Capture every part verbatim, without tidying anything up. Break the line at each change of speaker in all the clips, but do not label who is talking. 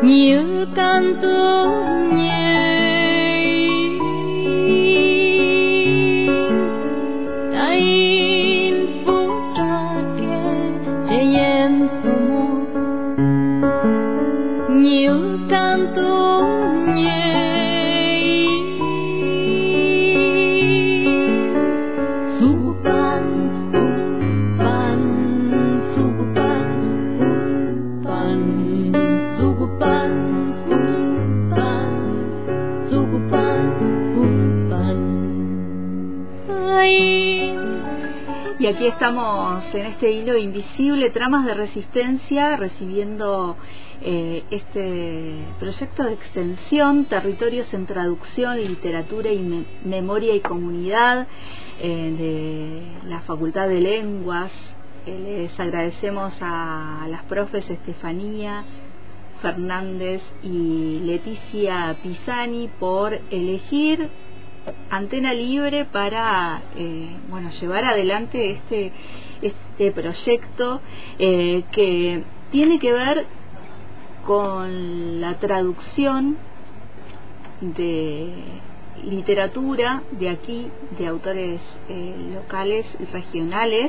như can tu nhẹ ai phút ra kề che em mùa như can tu nhẹ
Y aquí estamos en este hilo invisible, Tramas de Resistencia, recibiendo eh, este proyecto de extensión, Territorios en Traducción, Literatura y Me- Memoria y Comunidad, eh, de la Facultad de Lenguas. Eh, les agradecemos a las profes Estefanía Fernández y Leticia Pisani por elegir Antena Libre para eh, bueno, llevar adelante este este proyecto eh, que tiene que ver con la traducción de literatura de aquí, de autores eh, locales y regionales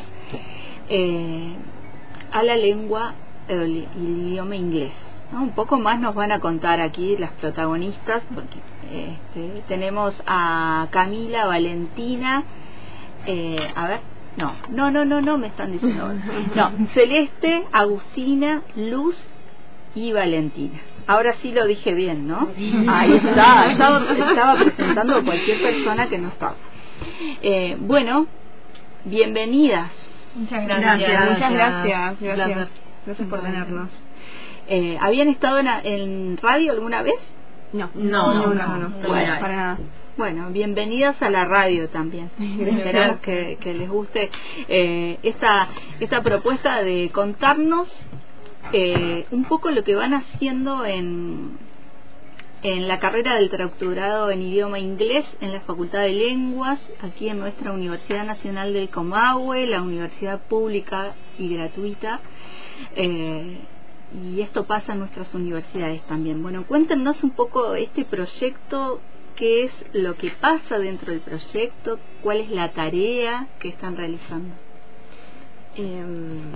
eh, a la lengua, el, el idioma inglés, ¿no? Un poco más nos van a contar aquí las protagonistas, porque este, tenemos a Camila, Valentina, eh, a ver, no, no, no, no, no me están diciendo, no, Celeste, Agustina, Luz y Valentina. Ahora sí lo dije bien, ¿no? Ahí está, estaba, estaba presentando a cualquier persona que no estaba. Eh, bueno, bienvenidas.
Muchas gracias.
Gracias.
Muchas gracias. Gracias,
Gracias.
gracias por
Bueno.
tenernos.
Eh, ¿Habían estado en, en radio alguna vez?
No,
No,
no,
nunca,
no, no,
no,
bueno,
no.
para nada.
Bueno, bienvenidas a la radio también. Esperamos que, que les guste eh, esta, esta propuesta de contarnos eh, un poco lo que van haciendo en, en la carrera del traductorado en idioma inglés en la Facultad de Lenguas, aquí en nuestra Universidad Nacional del Comahue, la universidad pública y gratuita. Eh, y esto pasa en nuestras universidades también. Bueno, cuéntenos un poco este proyecto, qué es lo que pasa dentro del proyecto, cuál es la tarea que están realizando.
Eh,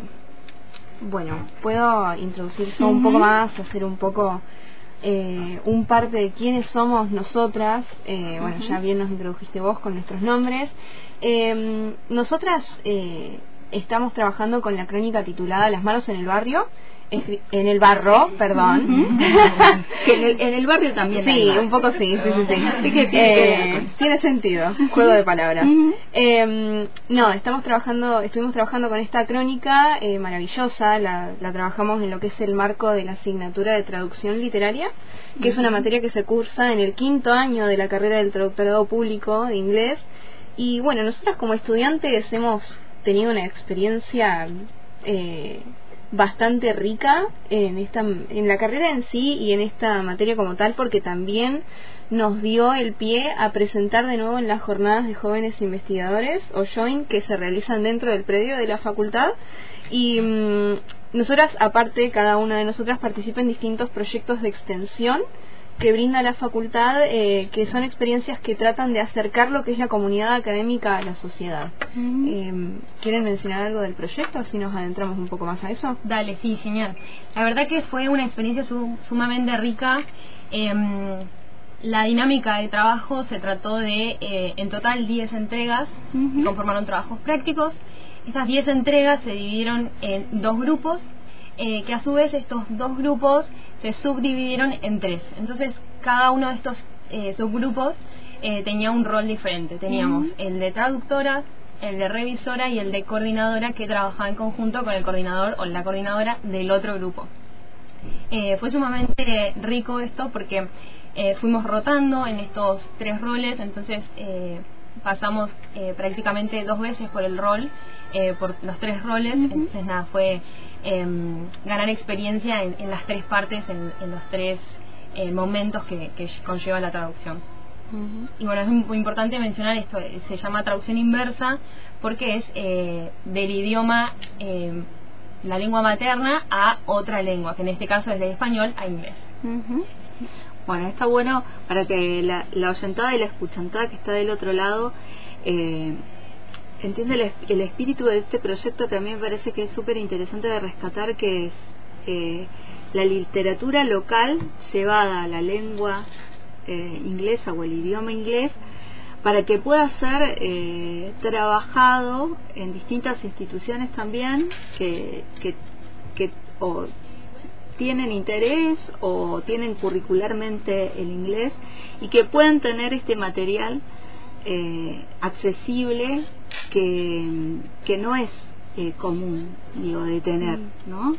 bueno, puedo introducir yo
Uh-huh.
un poco más, hacer un poco eh, un parte de quiénes somos nosotras. Eh, bueno,
Uh-huh.
ya bien nos introdujiste vos con nuestros nombres. Eh, nosotras eh, estamos trabajando con la crónica titulada Las manos en el barrio. Escri- en el barro, perdón.
Uh-huh. Que en el, en el barrio también
Sí,
hay
un poco sí, sí, sí, sí.
Así que tiene que ver
Eh,
con-
tiene sentido, juego de palabras.
Uh-huh.
Eh, no, estamos trabajando, estuvimos trabajando con esta crónica eh, maravillosa, la, la trabajamos en lo que es el marco de la asignatura de traducción literaria, que es una materia que se cursa en el quinto año de la carrera del traductorado público de inglés. Y bueno, nosotros como estudiantes hemos tenido una experiencia eh, bastante rica en esta en la carrera en sí y en esta materia como tal, porque también nos dio el pie a presentar de nuevo en las jornadas de jóvenes investigadores o joint que se realizan dentro del predio de la facultad. Y mmm, nosotras, aparte, cada una de nosotras participa en distintos proyectos de extensión que brinda la facultad, eh, que son experiencias que tratan de acercar lo que es la comunidad académica a la sociedad.
Uh-huh.
Eh, ¿Quieren mencionar algo del proyecto? Así nos adentramos un poco más a eso.
Dale, sí, genial. La verdad que fue una experiencia su- sumamente rica. Eh, la dinámica de trabajo se trató de, eh, en total, diez entregas,
Uh-huh.
que conformaron trabajos prácticos. Estas diez entregas se dividieron en dos grupos, eh, que a su vez estos dos grupos se subdividieron en tres. Entonces, cada uno de estos eh, subgrupos eh, tenía un rol diferente. Teníamos
Uh-huh.
el de traductora, el de revisora y el de coordinadora, que trabajaba en conjunto con el coordinador o la coordinadora del otro grupo. Eh, fue sumamente rico esto porque eh, fuimos rotando en estos tres roles, entonces eh, pasamos eh, prácticamente dos veces por el rol, eh, por los tres roles. Uh-huh. Entonces nada, fue eh, ganar experiencia en, en las tres partes, en, en los tres eh, momentos que, que conlleva la traducción. Uh-huh. Y bueno, es muy importante mencionar esto, se llama traducción inversa porque es eh, del idioma, eh, la lengua materna a otra lengua, que en este caso es de español a inglés.
Uh-huh. Bueno, está bueno para que la, la oyentada y la escuchantada que está del otro lado eh, entienda el, el espíritu de este proyecto, que a mí me parece que es súper interesante de rescatar, que es eh, la literatura local llevada a la lengua eh, inglesa o el idioma inglés, para que pueda ser eh, trabajado en distintas instituciones también que, que, que o tienen interés o tienen curricularmente el inglés, y que puedan tener este material eh, accesible que, que no es eh, común, digo, de tener, ¿no?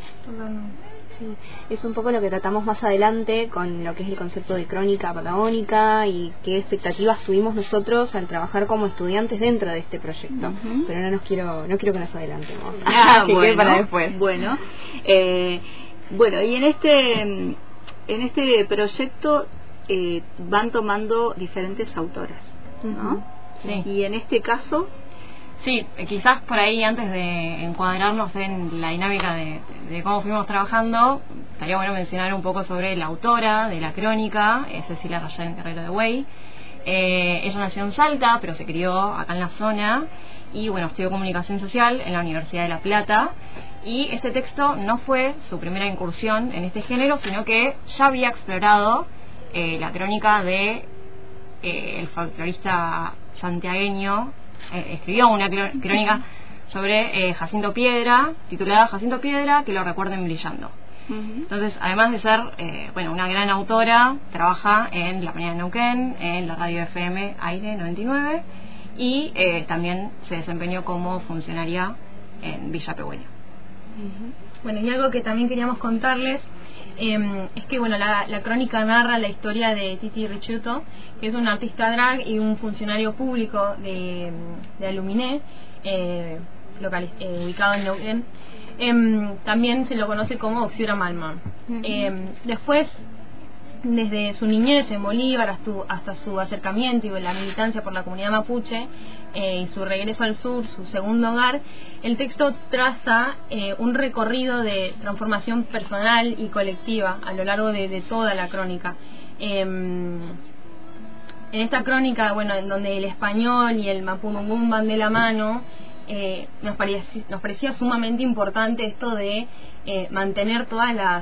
Sí, es un poco lo que tratamos más adelante con lo que es el concepto de crónica patagónica y qué expectativas tuvimos nosotros al trabajar como estudiantes dentro de este proyecto. Uh-huh. Pero no nos quiero no quiero que nos adelantemos.
Ah,
que
bueno,
quede para después.
Bueno, eh, bueno, y en este en este proyecto eh, van tomando diferentes autoras, ¿no?
Uh-huh. Sí.
Y en este caso,
sí, quizás por ahí, antes de encuadrarnos en la dinámica de, de cómo fuimos trabajando, estaría bueno mencionar un poco sobre la autora de la crónica, es Cecilia Rayén Guerrero de Güey. Eh, ella nació en Salta, pero se crió acá en la zona, y bueno, estudió comunicación social en la Universidad de La Plata. Y este texto no fue su primera incursión en este género, sino que ya había explorado eh, la crónica de eh, el folclorista santiagueño. Eh, escribió una crónica sobre eh, Jacinto Piedra, titulada Jacinto Piedra, que lo recuerden brillando. Uh-huh. Entonces, además de ser eh, bueno, una gran autora, trabaja en La Mañana de Neuquén, en la radio F M Aire noventa y nueve, y eh, también se desempeñó como funcionaria en Villa Pehuen.
Uh-huh.
Bueno, y algo que también queríamos contarles eh, es que bueno, la, la crónica narra la historia de Titi Ricciuto, que es un artista drag y un funcionario público de, de Aluminé, eh, local, eh, ubicado en Neuquén. Eh, también se lo conoce como Oxiura Malma. Uh-huh. Eh, después, desde su niñez en Bolívar hasta, hasta su acercamiento y la militancia por la comunidad mapuche eh, y su regreso al sur, su segundo hogar, el texto traza eh, un recorrido de transformación personal y colectiva a lo largo de, de toda la crónica. Eh, en esta crónica, bueno, en donde el español y el mapudungún van de la mano, eh, nos, parecía, nos parecía sumamente importante esto de eh, mantener todas las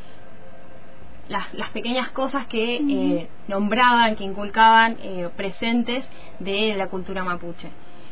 Las, las pequeñas cosas que eh, nombraban, que inculcaban eh, presentes de la cultura mapuche.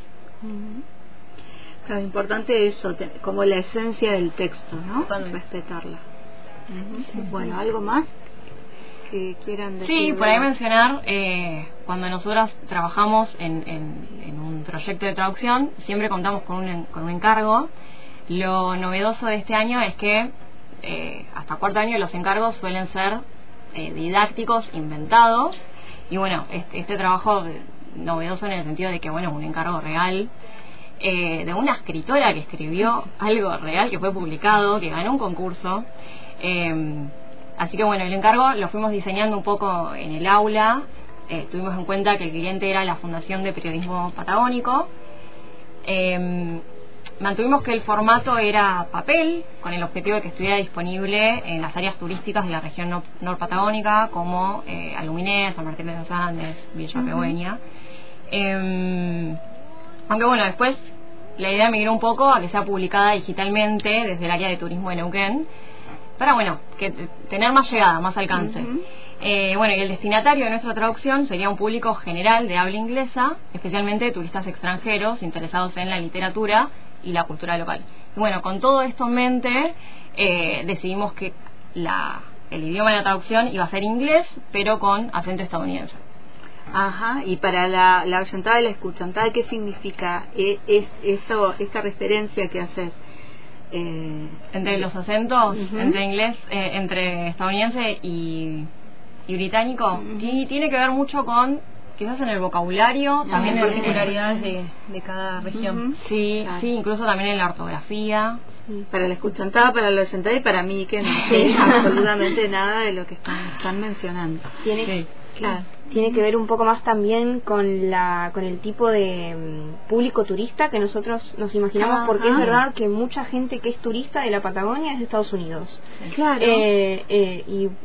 Claro, importante eso, te, como la esencia del texto, ¿no?
Totalmente.
Respetarla. Uh-huh. Sí, bueno, ¿algo más que quieran decir?
Sí, por ahí mencionar, eh, cuando nosotras trabajamos en, en, en un proyecto de traducción, siempre contamos con un, con un encargo. Lo novedoso de este año es que Eh, hasta cuarto año los encargos suelen ser eh, didácticos, inventados, y bueno, este, este trabajo novedoso en el sentido de que bueno, un encargo real eh, de una escritora que escribió algo real, que fue publicado, que ganó un concurso, eh, así que bueno, el encargo lo fuimos diseñando un poco en el aula. Eh, tuvimos en cuenta que el cliente era la Fundación de Periodismo Patagónico. eh, Mantuvimos que el formato era papel, con el objetivo de que estuviera disponible en las áreas turísticas de la región nor- norpatagónica, como eh, Aluminé, San Martín de los Andes, Villa uh-huh. Pehuen. Eh, aunque bueno, después la idea migró un poco a que sea publicada digitalmente desde el área de turismo de Neuquén, para bueno, que t- tener más llegada, más alcance. Uh-huh. Eh, bueno, y el destinatario de nuestra traducción sería un público general de habla inglesa, especialmente turistas extranjeros interesados en la literatura y la cultura local. Y bueno, con todo esto en mente, eh, decidimos que la, el idioma de la traducción iba a ser inglés, pero con acento estadounidense.
Ajá, y para la, la oyentada y la escuchantada, ¿qué significa es, es, esto, esta referencia que haces? Eh,
entre los acentos,
uh-huh.
entre inglés, eh, entre estadounidense y, y británico, uh-huh. y tiene que ver mucho con quizás en el vocabulario, uh-huh. también en particularidades de, de cada región. Uh-huh. Sí, claro. Sí, incluso también en la ortografía.
Sí. Para la escuchantada, para la oyentada y para mí, que no sé absolutamente nada de lo que están, están mencionando.
Tiene,
sí.
Claro. Tiene que ver un poco más también con la con el tipo de um, público turista que nosotros nos imaginamos, ajá. Porque es verdad que mucha gente que es turista de la Patagonia es de Estados Unidos.
Claro.
Eh, eh, y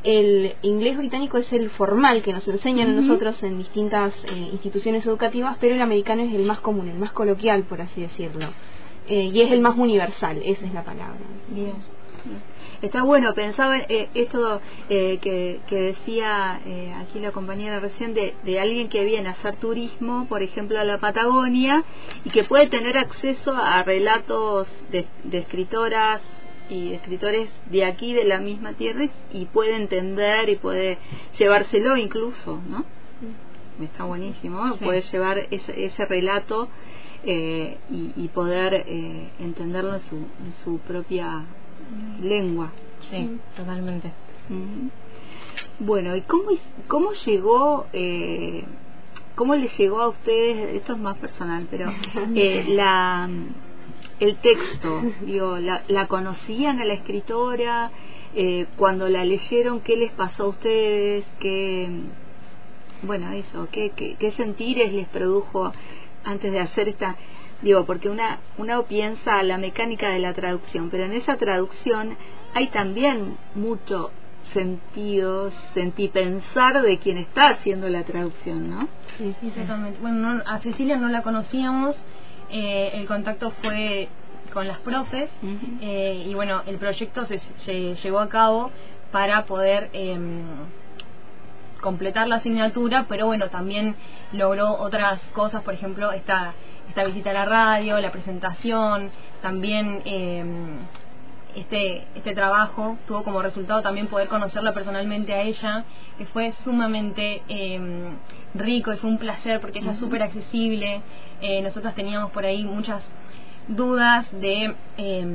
el inglés británico es el formal que nos enseñan
Uh-huh.
a nosotros en distintas eh, instituciones educativas, pero el americano es el más común, el más coloquial, por así decirlo. Eh, y es el más universal, esa es la palabra.
Bien. Está bueno, pensaba eh, esto eh, que, que decía eh, aquí la compañera recién de, de alguien que viene a hacer turismo, por ejemplo, a la Patagonia, y que puede tener acceso a relatos de, de escritoras y escritores de aquí, de la misma tierra, y puede entender y puede llevárselo incluso, ¿no? Está buenísimo, ¿no? Sí. Puede llevar ese, ese relato eh, y, y poder eh, entenderlo en su, en su propia lengua.
Sí, totalmente.
Uh-huh. Bueno, ¿y cómo, cómo llegó, eh, cómo les llegó a ustedes, esto es más personal, pero eh, la el texto, digo, la, la conocían a la escritora, eh, cuando la leyeron, ¿qué les pasó a ustedes? ¿Qué, bueno, eso, qué, qué, qué sentires les produjo antes de hacer esta, digo, porque una, una piensa la mecánica de la traducción, pero en esa traducción hay también mucho sentido, sentipensar de quien está haciendo la traducción, ¿no?
Sí, sí, exactamente. Bueno, no, a Cecilia no la conocíamos, eh, el contacto fue con las profes, uh-huh. eh, y bueno, el proyecto se, se llevó a cabo para poder eh, completar la asignatura, pero bueno, también logró otras cosas, por ejemplo, esta, esta visita a la radio, la presentación, también eh, este, este trabajo tuvo como resultado también poder conocerla personalmente a ella, que fue sumamente eh, rico y fue un placer porque ella es súper accesible. Eh, nosotros teníamos por ahí muchas dudas de... Eh,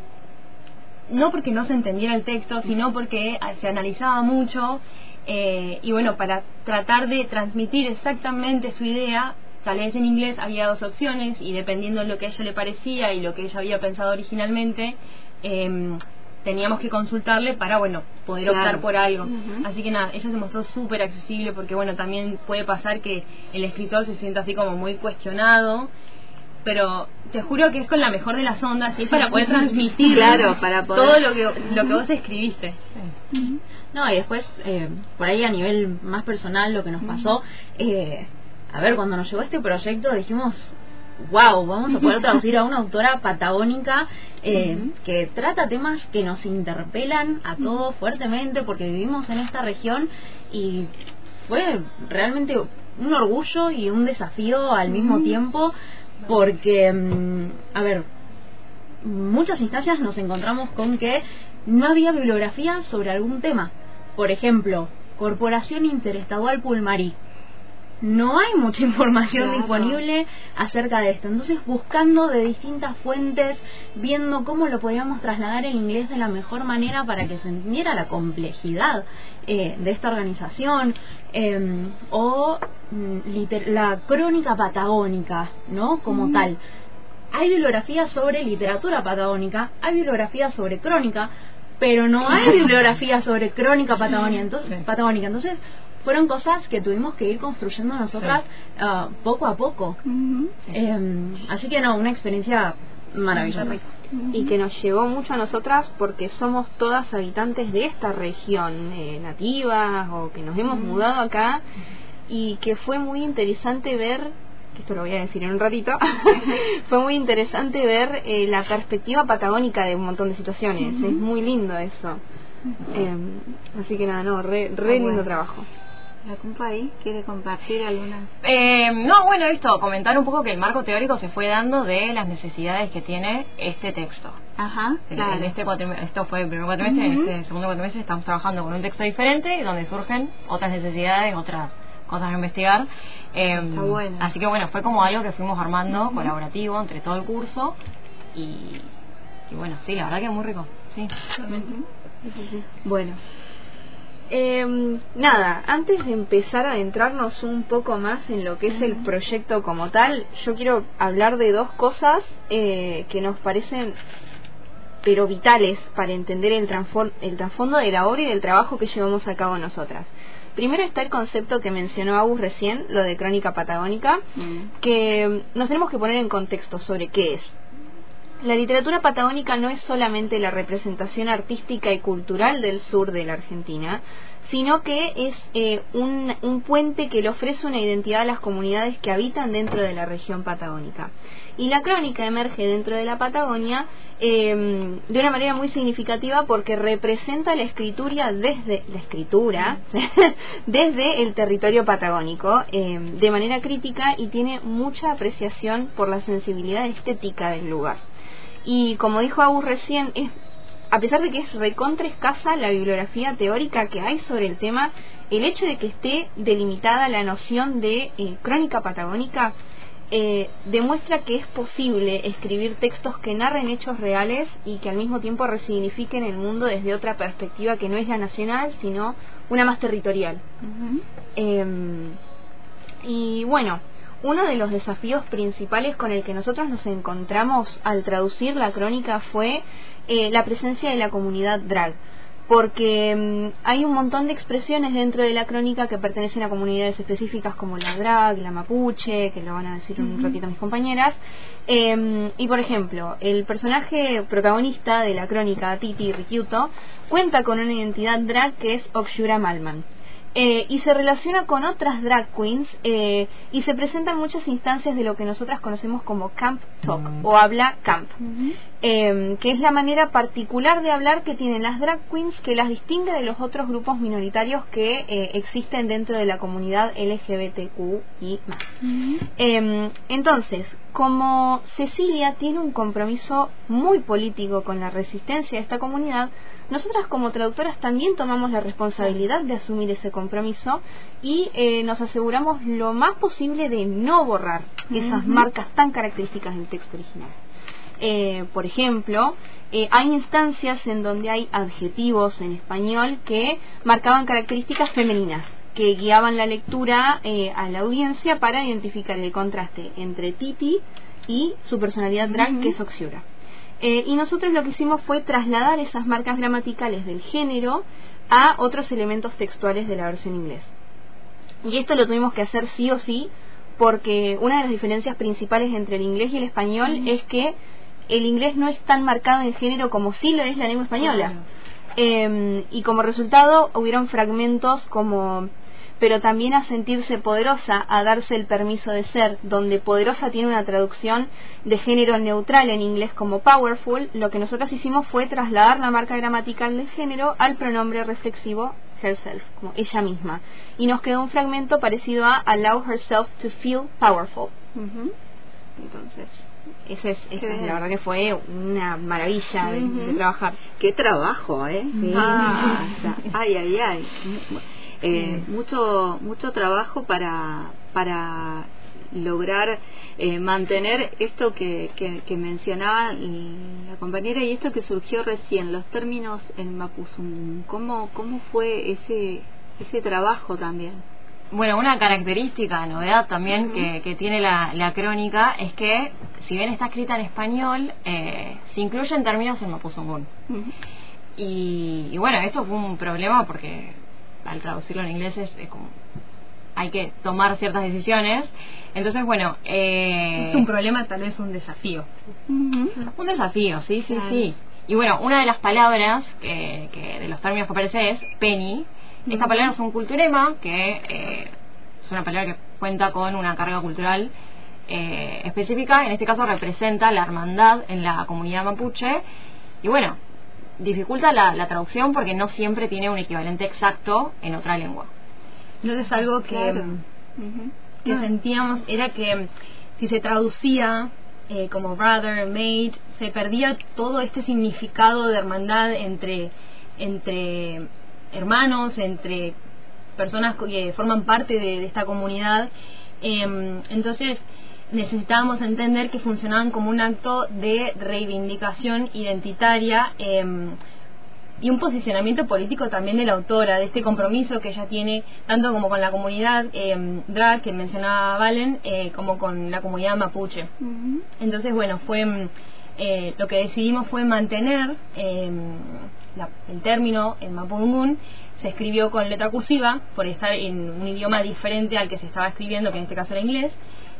no porque no se entendiera el texto, sino porque se analizaba mucho, eh, y bueno, para tratar de transmitir exactamente su idea, tal vez en inglés había dos opciones, y dependiendo de lo que a ella le parecía y lo que ella había pensado originalmente, eh, teníamos que consultarle para, bueno, poder optar claro. por algo. Uh-huh. Así que nada, ella se mostró súper accesible, porque bueno, también puede pasar que el escritor se sienta así como muy cuestionado, pero te juro que es con la mejor de las ondas y es para poder transmitir
claro, para poder...
todo lo que lo que vos escribiste.
Sí. Uh-huh. No, y después, eh, por ahí a nivel más personal, lo que nos pasó, eh, a ver, cuando nos llegó este proyecto dijimos, wow, vamos a poder traducir a una autora patagónica eh, uh-huh. que trata temas que nos interpelan a todos fuertemente porque vivimos en esta región, y fue realmente un orgullo y un desafío al mismo uh-huh. tiempo, porque, a ver, muchas instancias nos encontramos con que no había bibliografía sobre algún tema. Por ejemplo, Corporación Interestadual Pulmarí. No hay mucha información claro. disponible acerca de esto. Entonces, buscando de distintas fuentes, viendo cómo lo podíamos trasladar en inglés de la mejor manera para que se entendiera la complejidad eh, de esta organización, eh, o liter- la crónica patagónica, ¿no? Como mm. tal. Hay bibliografía sobre literatura patagónica, hay bibliografía sobre crónica, pero no hay bibliografía sobre crónica patagónica. Entonces, sí. patagónica. Entonces, fueron cosas que tuvimos que ir construyendo nosotras sí. uh, poco a poco. Uh-huh. Eh, así que no, una experiencia maravillosa.
Uh-huh. Y que nos llegó mucho a nosotras porque somos todas habitantes de esta región, eh, nativas o que nos hemos uh-huh. mudado acá, y que fue muy interesante ver, que esto lo voy a decir en un ratito, fue muy interesante ver eh, la perspectiva patagónica de un montón de situaciones. Uh-huh. Es muy lindo eso. Uh-huh. Eh, así que nada, no, re, re ah, lindo bueno. trabajo.
¿La compa ahí quiere compartir alguna?
Eh, no, bueno, esto, comentar un poco que el marco teórico se fue dando de las necesidades que tiene este texto.
Ajá, claro.
En este cuatrimestre, esto fue el primer cuatrimestre, uh-huh. en este segundo cuatrimestre estamos trabajando con un texto diferente, donde surgen otras necesidades, otras cosas a investigar. Eh,
Está bueno.
Así que bueno, fue como algo que fuimos armando, uh-huh. colaborativo, entre todo el curso, y, y bueno, sí, la verdad que es muy rico, sí.
Uh-huh. Bueno.
Eh, nada, antes de empezar a adentrarnos un poco más en lo que es el proyecto como tal, yo quiero hablar de dos cosas eh, que nos parecen pero vitales para entender el, transfor- el trasfondo de la obra y del trabajo que llevamos a cabo nosotras. Primero está el concepto que mencionó Agus recién, lo de crónica patagónica, mm. que nos tenemos que poner en contexto sobre qué es. la literatura patagónica no es solamente la representación artística y cultural del sur de la Argentina, sino que es eh, un, un puente que le ofrece una identidad a las comunidades que habitan dentro de la región patagónica. Y la crónica emerge dentro de la Patagonia eh, de una manera muy significativa porque representa la escritura desde la escritura desde el territorio patagónico eh, de manera crítica, y tiene mucha apreciación por la sensibilidad estética del lugar. Y como dijo Agus recién, es, a pesar de que es recontra escasa la bibliografía teórica que hay sobre el tema, el hecho de que esté delimitada la noción de eh, crónica patagónica eh, demuestra que es posible escribir textos que narren hechos reales y que al mismo tiempo resignifiquen el mundo desde otra perspectiva que no es la nacional, sino una más territorial. Uh-huh. eh, y bueno, uno de los desafíos principales con el que nosotros nos encontramos al traducir la crónica fue eh, la presencia de la comunidad drag, porque mmm, hay un montón de expresiones dentro de la crónica que pertenecen a comunidades específicas como la drag, la mapuche, que lo van a decir un uh-huh. ratito mis compañeras, eh, y por ejemplo, el personaje protagonista de la crónica, Titi Rikiuto, cuenta con una identidad drag que es Oxura Malman. Eh, y se relaciona con otras drag queens eh, y se presentan muchas instancias de lo que nosotras conocemos como camp talk mm. o habla camp, mm-hmm. eh, que es la manera particular de hablar que tienen las drag queens que las distingue de los otros grupos minoritarios que eh, existen dentro de la comunidad L G B T Q I más. Mm-hmm. eh, entonces, como Cecilia tiene un compromiso muy político con la resistencia de esta comunidad, nosotras como traductoras también tomamos la responsabilidad de asumir ese compromiso y eh, nos aseguramos lo más posible de no borrar esas uh-huh. marcas tan características del texto original. Eh, por ejemplo, eh, hay instancias en donde hay adjetivos en español que marcaban características femeninas, que guiaban la lectura eh, a la audiencia para identificar el contraste entre Titi y su personalidad drag, uh-huh. que es Oxiura. Eh, y nosotros lo que hicimos fue trasladar esas marcas gramaticales del género a otros elementos textuales de la versión inglés. Y esto lo tuvimos que hacer sí o sí, porque una de las diferencias principales entre el inglés y el español uh-huh. es que el inglés no es tan marcado en género como sí lo es la lengua española. Uh-huh. Eh, y como resultado hubieron fragmentos como pero también a sentirse poderosa, a darse el permiso de ser, donde poderosa tiene una traducción de género neutral en inglés como powerful. Lo que nosotros hicimos fue trasladar la marca gramatical del género al pronombre reflexivo herself, como ella misma, y nos quedó un fragmento parecido a allow herself to feel powerful. Uh-huh. Entonces, esa es, esa es la verdad que fue una maravilla de, uh-huh. de trabajar.
Qué trabajo, ¿eh? Sí. Ah, ay, ay, ay. Eh, sí. mucho mucho trabajo para para lograr eh, mantener esto que, que, que mencionaba la compañera y esto que surgió recién, los términos en mapuzungún. ¿Cómo, cómo fue ese ese trabajo también?
Bueno, una característica, novedad también uh-huh. que, que tiene la, la crónica es que, si bien está escrita en español, eh, se incluyen términos en mapuzungún. Uh-huh. Y, y bueno, esto fue un problema porque al traducirlo en inglés es, es como hay que tomar ciertas decisiones. Entonces, bueno, eh,
es un problema, tal vez un desafío.
Uh-huh. Un desafío, sí, sí, claro. sí. Y bueno, una de las palabras que, que de los términos que aparece es penny. Uh-huh. Esta palabra es un culturema que eh, es una palabra que cuenta con una carga cultural eh, específica. En este caso representa la hermandad en la comunidad mapuche. Y bueno, dificulta la, la traducción porque no siempre tiene un equivalente exacto en otra lengua.
Entonces algo que, claro. uh-huh. que no. sentíamos era que si se traducía eh, como brother, mate, se perdía todo este significado de hermandad entre entre hermanos, entre personas que forman parte de, de esta comunidad. Eh, entonces necesitábamos entender que funcionaban como un acto de reivindicación identitaria eh, y un posicionamiento político también de la autora, de este compromiso que ella tiene tanto como con la comunidad eh, drag que mencionaba Valen, eh, como con la comunidad mapuche. Uh-huh. Entonces, bueno, fue eh, lo que decidimos fue mantener eh, la, el término en mapudungún. Se escribió con letra cursiva por estar en un idioma diferente al que se estaba escribiendo, que en este caso era inglés.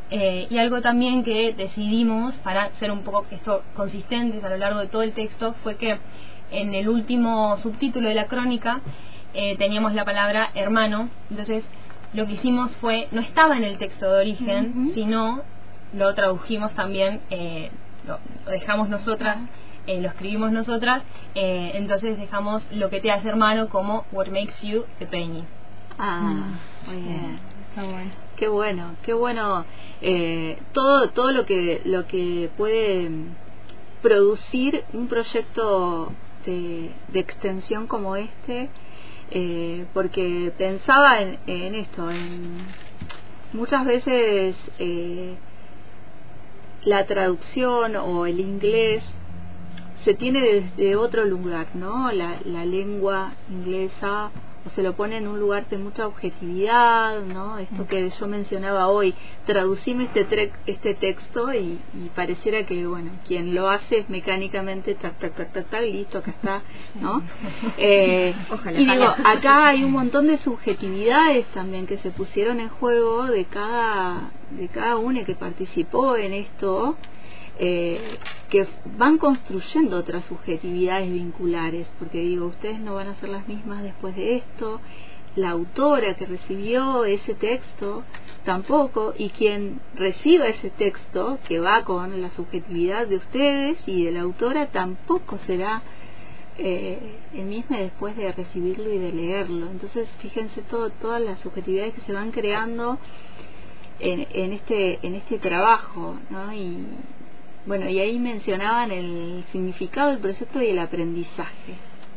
Eh, y algo también que decidimos para ser un poco esto consistentes a lo largo de todo el texto fue que en el último subtítulo de la crónica eh, teníamos la palabra hermano. Entonces lo que hicimos fue, no estaba en el texto de origen, uh-huh. sino lo tradujimos también, eh, lo, lo dejamos nosotras, eh, lo escribimos nosotras, eh, entonces dejamos lo que te hace hermano como what makes you a penny.
Ah, muy bien. Está bueno. Qué bueno, qué bueno. Eh, todo todo lo que lo que puede producir un proyecto de, de extensión como este, eh, porque pensaba en, en esto, en muchas veces eh, la traducción o el inglés se tiene desde otro lugar, ¿no? La, la lengua inglesa o se lo pone en un lugar de mucha objetividad, ¿no? Esto que yo mencionaba hoy, traducime este tre- este texto y, y pareciera que, bueno, quien lo hace es mecánicamente tac, tac, tac, tac, tac, listo, acá está, ¿no? Eh,
ojalá,
y digo,
ojalá.
acá hay un montón de subjetividades también que se pusieron en juego de cada, de cada uno que participó en esto, Eh, que van construyendo otras subjetividades vinculares, porque digo, ustedes no van a ser las mismas después de esto, la autora que recibió ese texto tampoco, y quien reciba ese texto que va con la subjetividad de ustedes y de la autora tampoco será eh, el mismo después de recibirlo y de leerlo. Entonces fíjense todo, todas las subjetividades que se van creando en, en este en este trabajo, ¿no? Y bueno, y ahí mencionaban el significado del proyecto y el aprendizaje.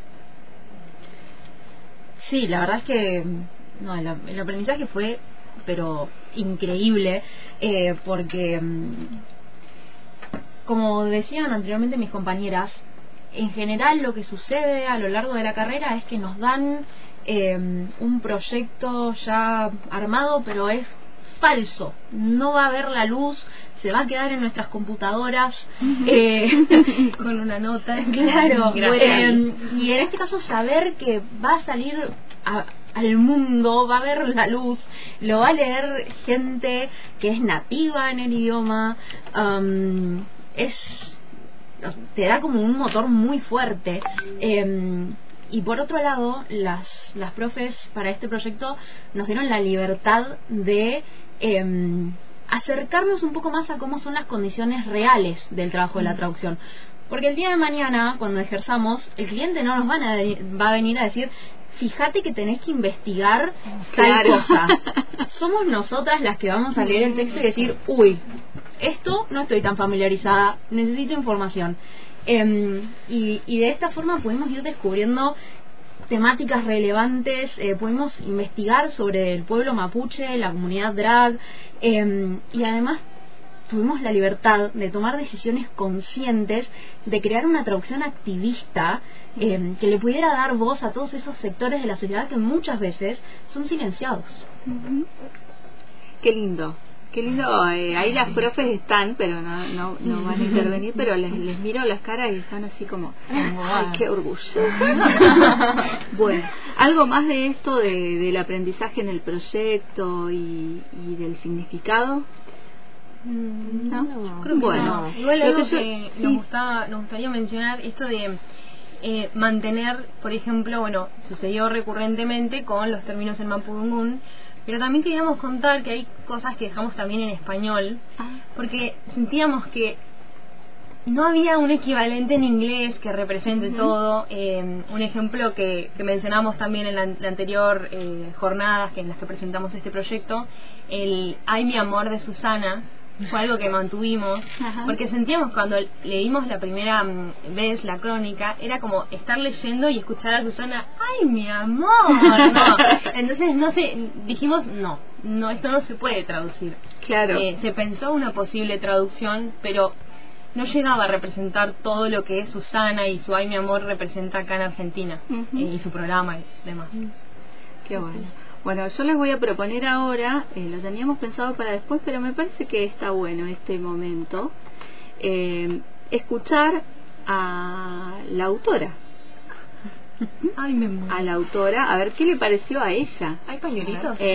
Sí, la verdad es que no, el, el aprendizaje fue, pero increíble, eh, porque, como decían anteriormente mis compañeras, en general lo que sucede a lo largo de la carrera es que nos dan eh, un proyecto ya armado, pero es falso, no va a ver la luz, se va a quedar en nuestras computadoras eh,
con una nota,
claro, eh, y en este caso saber que va a salir a, al mundo, va a ver la luz, lo va a leer gente que es nativa en el idioma, um, es te da como un motor muy fuerte. eh, Y por otro lado, las, las profes para este proyecto nos dieron la libertad de eh, acercarnos un poco más a cómo son las condiciones reales del trabajo de la traducción. Porque el día de mañana, cuando ejerzamos, el cliente no nos van a, va a venir a decir, fíjate que tenés que investigar tal
claro.
cosa. Somos nosotras las que vamos a leer el texto y decir, uy, esto no estoy tan familiarizada, necesito información. Eh, y, y de esta forma pudimos ir descubriendo temáticas relevantes, eh, pudimos investigar sobre el pueblo mapuche, la comunidad drag, eh, y además tuvimos la libertad de tomar decisiones conscientes, de crear una traducción activista eh, que le pudiera dar voz a todos esos sectores de la sociedad que muchas veces son silenciados.
Uh-huh. Qué lindo. Qué lindo, eh, ahí las profes están, pero no no, no van a intervenir, pero les, les miro las caras y están así como, ¡ay, qué orgullo! Bueno, ¿algo más de esto de, del aprendizaje en el proyecto y, y del significado?
¿No?
no.
Creo que
bueno,
no. Igual algo
que, yo,
que
sí.
nos, gustaba, nos gustaría mencionar, esto de eh, mantener, por ejemplo, bueno, sucedió recurrentemente con los términos en mapudungún, pero también queríamos contar que hay cosas que dejamos también en español, porque sentíamos que no había un equivalente en inglés que represente uh-huh. todo. Eh, un ejemplo que, que mencionamos también en la, la anterior eh, jornadas que en las que presentamos este proyecto, el Ay mi amor de Susana, fue algo que mantuvimos, uh-huh. porque sentíamos cuando leímos la primera vez la crónica, era como estar leyendo y escuchar a Susana, ¡ay mi amor! No. Entonces no sé, dijimos no, no, esto no se puede traducir.
Claro.
Eh, se pensó una posible traducción, pero no llegaba a representar todo lo que es Susana y su Ay mi amor representa acá en Argentina, uh-huh. eh, y su programa y demás.
Qué bueno. Bueno, yo les voy a proponer ahora, eh, lo teníamos pensado para después, pero me parece que está bueno este momento, eh, escuchar a la autora,
Ay, me muero.
a la autora, a ver qué le pareció a ella.
¿Hay pañuelitos?
Eh,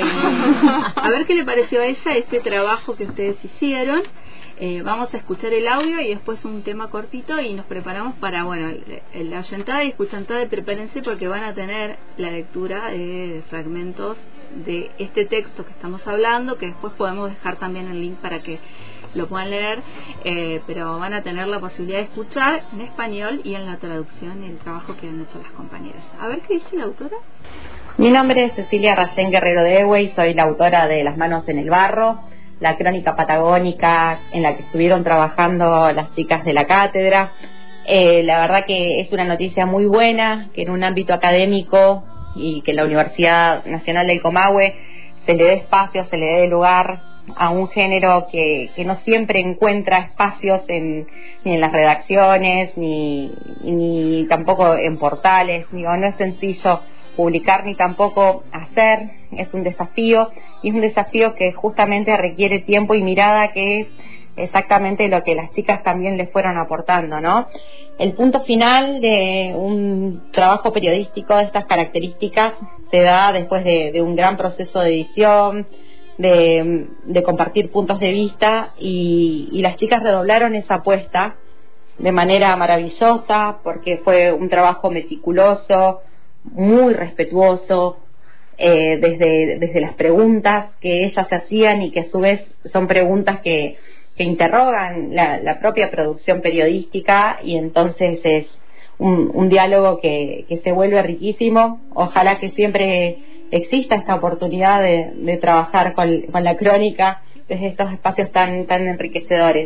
a ver qué le pareció a ella este trabajo que ustedes hicieron. Eh, vamos a escuchar el audio y después un tema cortito y nos preparamos para, bueno, la oyentada y escuchantada, prepárense porque van a tener la lectura de fragmentos de este texto que estamos hablando, que después podemos dejar también el link para que lo puedan leer, eh, pero van a tener la posibilidad de escuchar en español y en la traducción y el trabajo que han hecho las compañeras. A ver qué dice la autora.
Mi nombre es Cecilia Rayén Guerrero de Ewey, soy la autora de Las manos en el barro, la crónica patagónica en la que estuvieron trabajando las chicas de la cátedra. Eh, la verdad que es una noticia muy buena que en un ámbito académico y que la Universidad Nacional del Comahue se le dé espacio, se le dé lugar a un género que, que no siempre encuentra espacios en, ni en las redacciones ni, ni tampoco en portales. Digo, no es sencillo publicar ni tampoco hacer, es un desafío y es un desafío que justamente requiere tiempo y mirada, que es exactamente lo que las chicas también les fueron aportando, ¿no? El punto final de un trabajo periodístico de estas características se da después de, de un gran proceso de edición, de, de compartir puntos de vista y, y las chicas redoblaron esa apuesta de manera maravillosa porque fue un trabajo meticuloso, muy respetuoso, eh, desde, desde las preguntas que ellas se hacían y que a su vez son preguntas que, que interrogan la, la propia producción periodística, y entonces es un, un diálogo que, que se vuelve riquísimo. Ojalá que siempre exista esta oportunidad de, de trabajar con, con la crónica desde estos espacios tan, tan enriquecedores.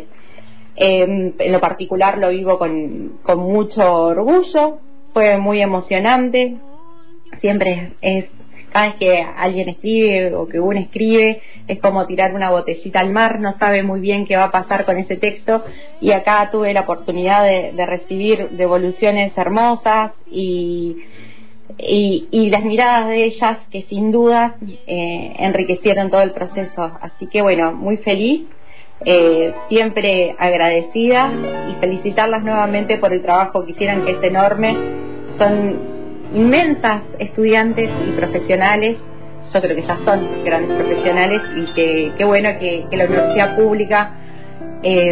Eh, en lo particular lo vivo con, con mucho orgullo, fue muy emocionante. Siempre es, cada vez que alguien escribe o que uno escribe, es como tirar una botellita al mar, no sabe muy bien qué va a pasar con ese texto, y acá tuve la oportunidad de, de recibir devoluciones hermosas y, y, y las miradas de ellas que sin duda eh, enriquecieron todo el proceso. Así que bueno, muy feliz, eh, siempre agradecida, y felicitarlas nuevamente por el trabajo que hicieron, que es enorme. Son inmensas estudiantes y profesionales, yo creo que ya son grandes profesionales, y que qué bueno que, que la universidad pública eh,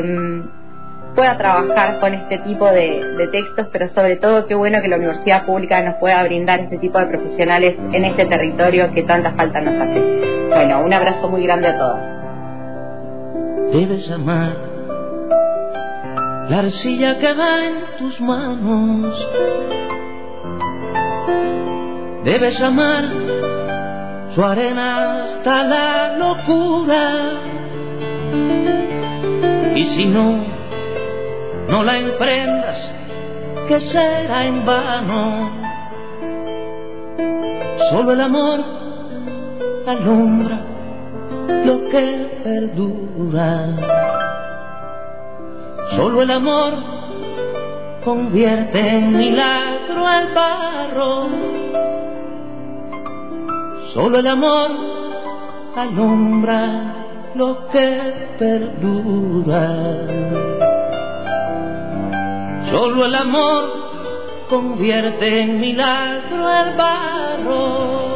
pueda trabajar con este tipo de, de textos, pero sobre todo qué bueno que la universidad pública nos pueda brindar este tipo de profesionales en este territorio que tanta falta nos hace. Bueno, un abrazo muy grande a todas.
Debes amar la arcilla que va en tus manos, debes amar su arena hasta la locura, y si no, no la emprendas, que será en vano. Solo el amor alumbra lo que perdura, solo el amor convierte en milagro el barro. Solo el amor alumbra lo que perdura. Solo el amor convierte en milagro el barro.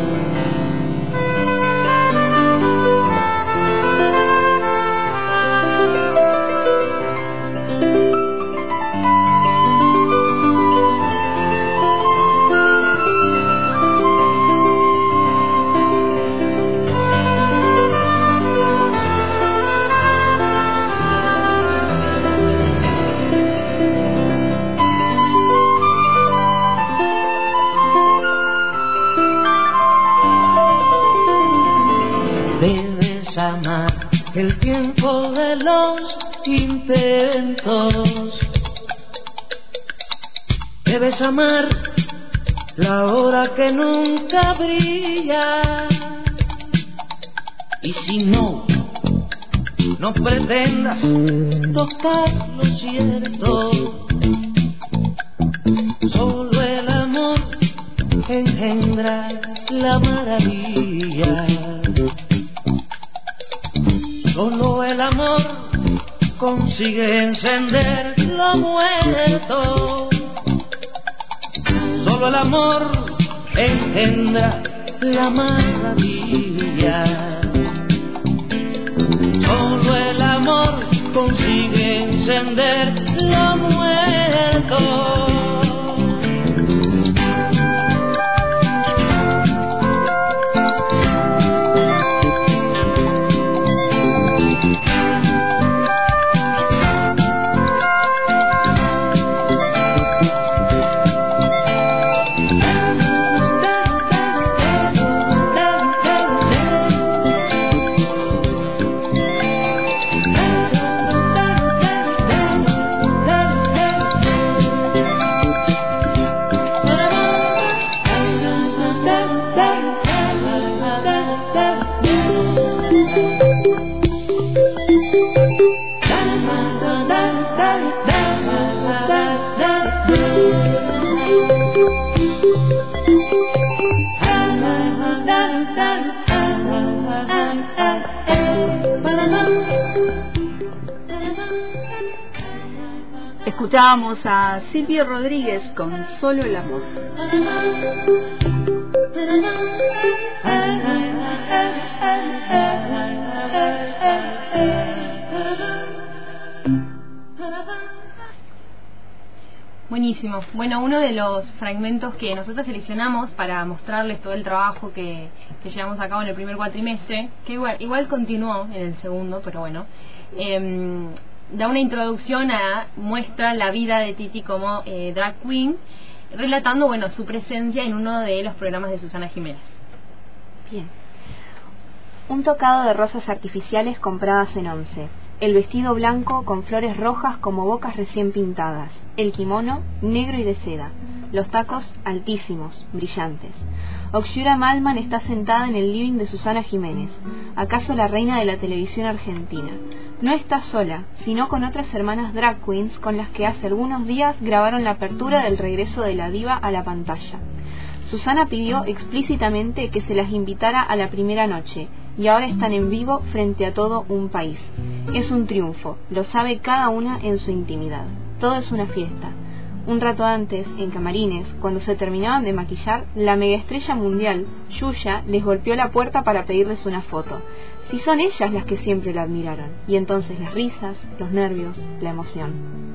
Amar el tiempo de los intentos, debes amar la hora que nunca brilla, y si no, no pretendas tocar lo cierto. Solo el amor engendra la maravilla. Solo el amor consigue encender lo muerto. Solo Solo el amor engendra la maravilla. Solo el amor consigue encender lo muerto.
Escuchábamos a Silvio Rodríguez con Solo el amor.
Buenísimo. Bueno, uno de los fragmentos que nosotros seleccionamos para mostrarles todo el trabajo que, que llevamos a cabo en el primer cuatrimestre, que igual, igual continuó en el segundo, pero bueno, eh, da una introducción a, muestra la vida de Titi como eh, drag queen, relatando, bueno, su presencia en uno de los programas de Susana Jiménez.
Bien. Un tocado de rosas artificiales compradas en Once. El vestido blanco con flores rojas como bocas recién pintadas. El kimono negro y de seda. Los tacos altísimos, brillantes. Oxyura Malman está sentada en el living de Susana Jiménez, acaso la reina de la televisión argentina. No está sola, sino con otras hermanas drag queens con las que hace algunos días grabaron la apertura del regreso de la diva a la pantalla. Susana pidió explícitamente que se las invitara a la primera noche, y ahora están en vivo frente a todo un país. Es un triunfo, lo sabe cada una en su intimidad. Todo es una fiesta. Un rato antes, en camarines, cuando se terminaban de maquillar, la megaestrella mundial, Yuya, les golpeó la puerta para pedirles una foto. Si son ellas las que siempre la admiraron. Y entonces las risas, los nervios, la emoción.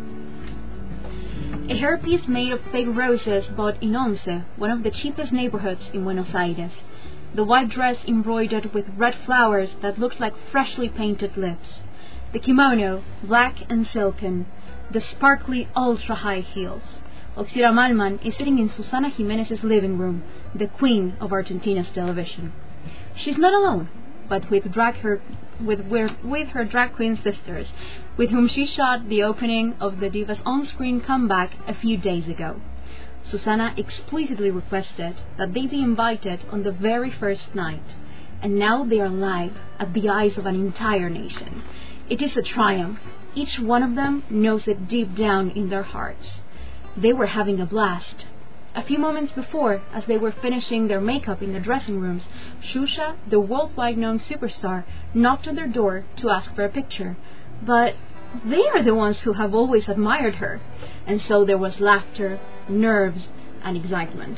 A hairpiece made of fake roses bought in Once, one of the cheapest neighborhoods in Buenos Aires. The white dress embroidered with red flowers that looked like freshly painted lips. The kimono, black and silken. The sparkly ultra-high heels. Oxyura Malman is sitting in Susana Jiménez's living room, the queen of Argentina's television. She's not alone, but with drag her with, with with her drag queen sisters, with whom she shot the opening of the diva's on-screen comeback a few days ago. Susana explicitly requested that they be invited on the very first night, and now they are live at the eyes of an entire nation. It is a triumph. Each one of them knows it deep down in their hearts. They were having a blast. A few moments before, as they were finishing their makeup in the dressing rooms, Shusha, the worldwide known superstar, knocked on their door to ask for a picture. But they are the ones who have always admired her. And so there was laughter, nerves, and excitement.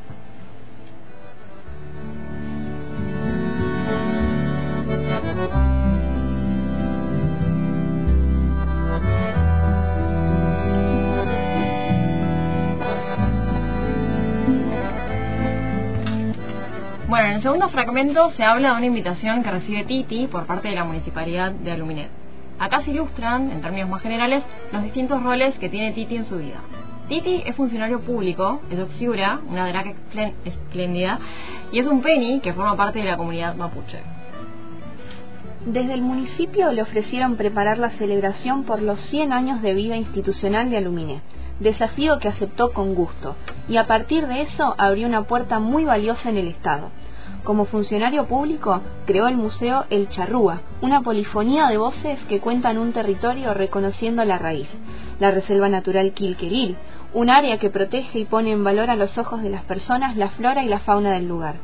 Bueno, en el segundo fragmento se habla de una invitación que recibe Titi por parte de la Municipalidad de Aluminet. Acá se ilustran, en términos más generales, los distintos roles que tiene Titi en su vida. Titi es funcionario público, es Oxyura, una drag espléndida, y es un Penny que forma parte de la comunidad mapuche.
Desde el municipio le ofrecieron preparar la celebración por los cien años de vida institucional de Aluminet, desafío que aceptó con gusto, y a partir de eso abrió una puerta muy valiosa en el Estado. Como funcionario público, creó el Museo El Charrúa, una polifonía de voces que cuentan un territorio reconociendo la raíz, la Reserva Natural Quilqueril, un área que protege y pone en valor a los ojos de las personas la flora y la fauna del lugar.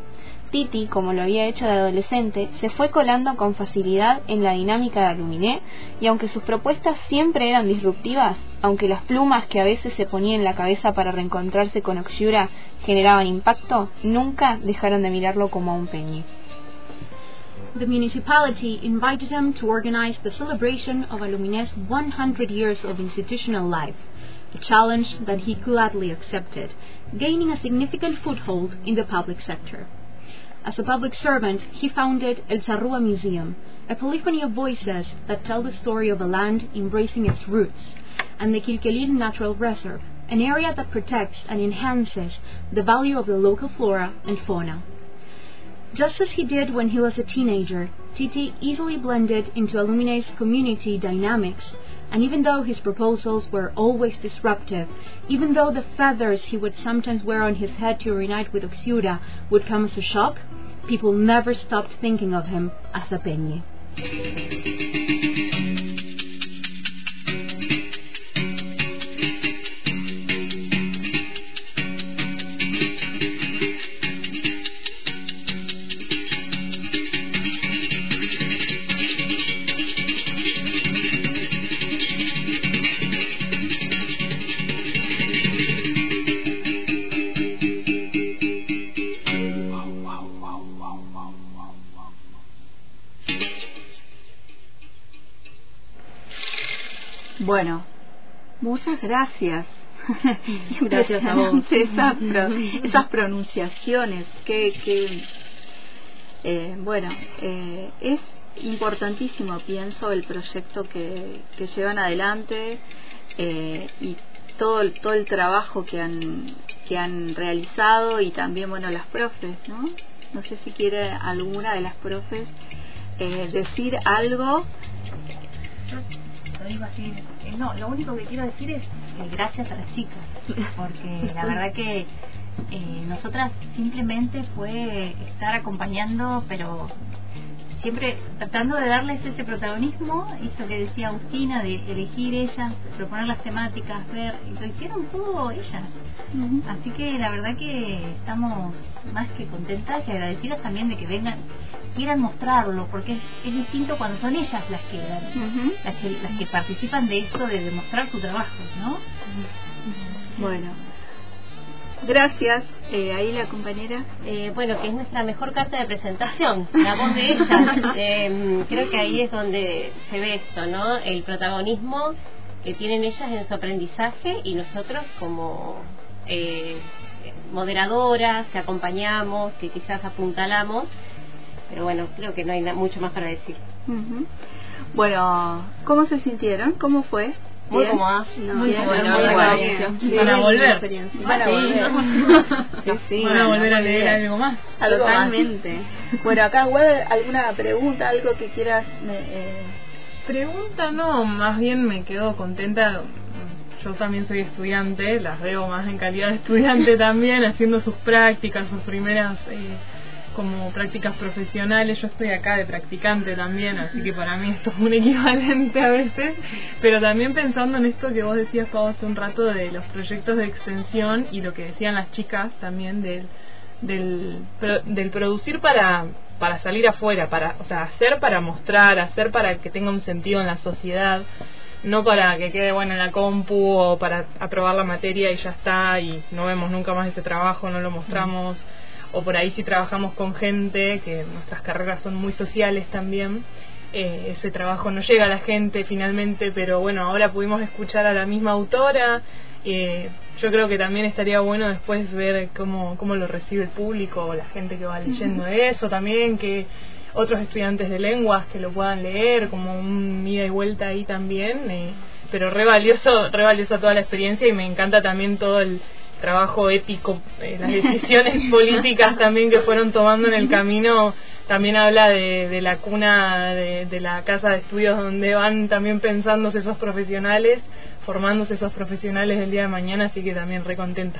Titi, como lo había hecho de adolescente, se fue colando con facilidad en la dinámica de Aluminé, y aunque sus propuestas siempre eran disruptivas, aunque las plumas que a veces se ponía en la cabeza para reencontrarse con Oxiura generaban impacto, nunca dejaron de mirarlo como a un peñi.
The municipality invited him to organize the celebration of Aluminé's one hundred years of institutional life, a challenge that he gladly accepted, gaining a significant foothold in the public sector. As a public servant, he founded El Charrúa Museum, a polyphony of voices that tell the story of a land embracing its roots, and the Quilquelil Natural Reserve, an area that protects and enhances the value of the local flora and fauna. Just as he did when he was a teenager, Titi easily blended into Aluminé's community dynamics, and even though his proposals were always disruptive, even though the feathers he would sometimes wear on his head to reunite with Oxiura would come as a shock, people never stopped thinking of him as a peñi.
Bueno, muchas gracias.
Gracias a vos.
Esas, pro, esas pronunciaciones que, que eh, bueno, eh, es importantísimo, pienso, el proyecto que, que llevan adelante eh, y todo el, todo el trabajo que han que han realizado, y también, bueno, las profes, ¿no? No sé si quiere alguna de las profes eh, decir algo.
Lo digo así, no, lo único que quiero decir es eh, gracias a las chicas, porque la verdad que eh, nosotras simplemente fue estar acompañando, pero siempre tratando de darles ese protagonismo, eso que decía Agustina, de elegir ellas, proponer las temáticas, ver, y lo hicieron todo ellas. Uh-huh. Así que la verdad que estamos más que contentas y agradecidas también de que vengan, quieran mostrarlo, porque es, es distinto cuando son ellas las que, uh-huh. las que las que participan de esto, de demostrar su trabajo, ¿no?
Uh-huh. Bueno, gracias. Eh, ahí la compañera.
Eh, bueno, que es nuestra mejor carta de presentación, la voz de ellas. eh, creo que ahí es donde se ve esto, ¿no? El protagonismo que tienen ellas en su aprendizaje, y nosotros como eh, moderadoras que acompañamos, que quizás apuntalamos. Pero bueno, creo que no hay mucho más para decir.
Uh-huh. Bueno, ¿cómo se sintieron? ¿Cómo fue?
Muy cómoda.
No,
muy
bien,
cómoda.
Muy
Para
volver.
Para
volver.
Sí,
sí,
Para volver a leer algo más.
Totalmente. Bueno, acá, Web, ¿alguna pregunta, algo que quieras? Eh...
Pregunta no, más bien me quedo contenta. Yo también soy estudiante, las veo más en calidad de estudiante también, haciendo sus prácticas, sus primeras eh, como prácticas profesionales. Yo estoy acá de practicante también, así que para mí esto es un equivalente a veces, pero también pensando en esto que vos decías, Pau, hace un rato, de los proyectos de extensión, y lo que decían las chicas también del del, del producir para para salir afuera, para, o sea, hacer para mostrar, hacer para que tenga un sentido en la sociedad, no para que quede bueno en la compu o para aprobar la materia y ya está, y no vemos nunca más ese trabajo, no lo mostramos. O por ahí si trabajamos con gente, que nuestras carreras son muy sociales también, eh, ese trabajo no llega a la gente finalmente, pero bueno, ahora pudimos escuchar a la misma autora. Eh, yo creo que también estaría bueno después ver cómo, cómo lo recibe el público o la gente que va leyendo uh-huh. eso también, que otros estudiantes de lenguas que lo puedan leer, como un ida y vuelta ahí también, eh, pero re valioso, re valiosa toda la experiencia, y me encanta también todo el trabajo épico, eh, las decisiones políticas también que fueron tomando en el camino. También habla de, de la cuna de, de la casa de estudios donde van también pensándose esos profesionales, formándose esos profesionales el día de mañana, así que también re contenta.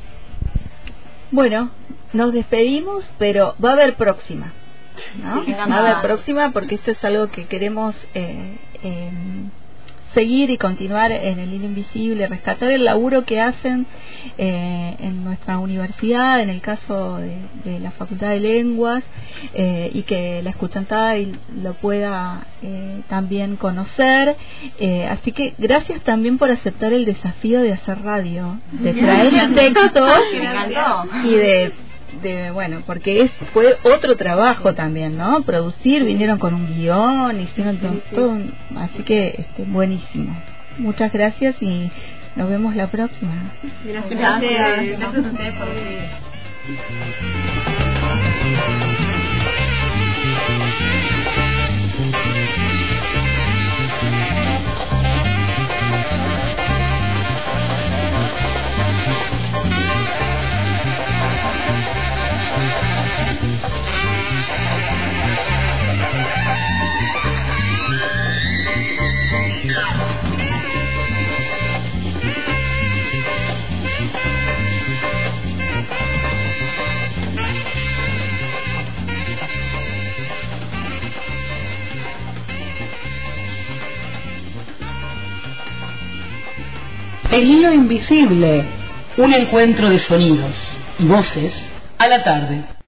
Bueno, nos despedimos, pero va a haber próxima, ¿no? Va a haber próxima, porque esto es algo que queremos eh, eh, seguir y continuar en el hilo invisible, rescatar el laburo que hacen eh, en nuestra universidad, en el caso de, de la Facultad de Lenguas, eh, y que la Escuchantay lo pueda eh, también conocer. Eh, así que gracias también por aceptar el desafío de hacer radio, de traer textos y de de bueno, porque es fue otro trabajo también, ¿no? Producir, vinieron con un guión, hicieron todo, todo un, así que este, buenísimo. Muchas gracias y nos vemos la próxima.
Gracias.
Gracias, gracias a ustedes por venir.
El hilo invisible, un encuentro de sonidos y voces a la tarde.